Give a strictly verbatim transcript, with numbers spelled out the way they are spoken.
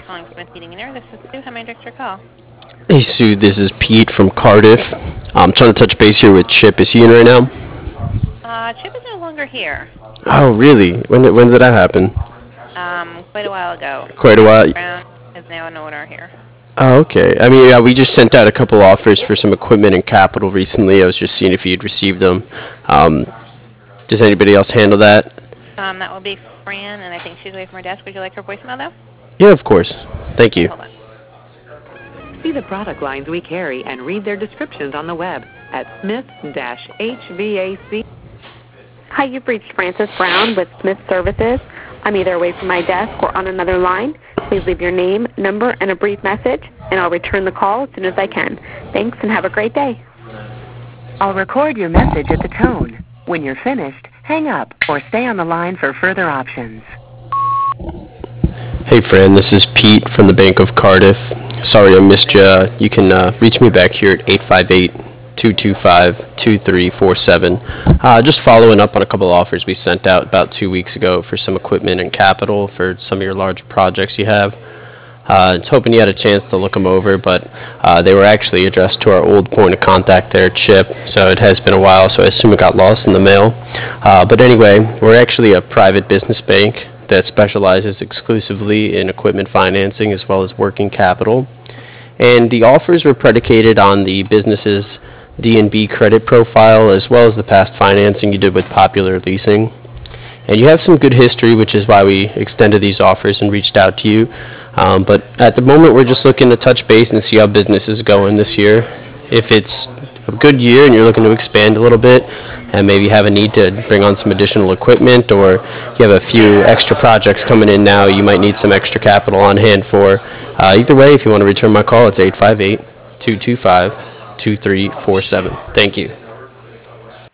calling Smith Heating and Air. This is Sue. How may I direct your call? Hey Sue, this is Pete from Cardiff. I'm trying to touch base here with Chip. Is he in right now? Uh, Chip is no longer here. Oh, really? When did, when did that happen? Um, quite a while ago. Quite a while. Brown is now an owner here. Oh, okay. I mean, yeah, we just sent out a couple offers for some equipment and capital recently. I was just seeing if you'd received them. Um, does anybody else handle that? Um, that will be Fran, and I think she's away from her desk. Would you like her voicemail, though? Yeah, of course. Thank you. Hold on. See the product lines we carry and read their descriptions on the web at smith dash h v a c. Hi, you've reached Frances Brown with Smith Services. I'm either away from my desk or on another line. Please leave your name, number, and a brief message, and I'll return the call as soon as I can. Thanks, and have a great day. I'll record your message at the tone. When you're finished, hang up or stay on the line for further options. Hey, Fran, this is Pete from the Bank of Cardiff. Sorry I missed you. You can uh, reach me back here at eight five eight, two two five, two three four seven. Uh, just following up on a couple offers we sent out about two weeks ago for some equipment and capital for some of your large projects you have. Uh, I was hoping you had a chance to look them over, but uh, they were actually addressed to our old point of contact there, Chip, so it has been a while, so I assume it got lost in the mail. Uh, but anyway, we're actually a private business bank that specializes exclusively in equipment financing as well as working capital. And the offers were predicated on the business's D and B credit profile as well as the past financing you did with Popular Leasing. And you have some good history, which is why we extended these offers and reached out to you. Um, but at the moment, we're just looking to touch base and see how business is going this year. If it's a good year and you're looking to expand a little bit and maybe have a need to bring on some additional equipment, or you have a few extra projects coming in now you might need some extra capital on hand for. Uh, either way, if you want to return my call, it's eight five eight, two two five, two three four seven. Thank you.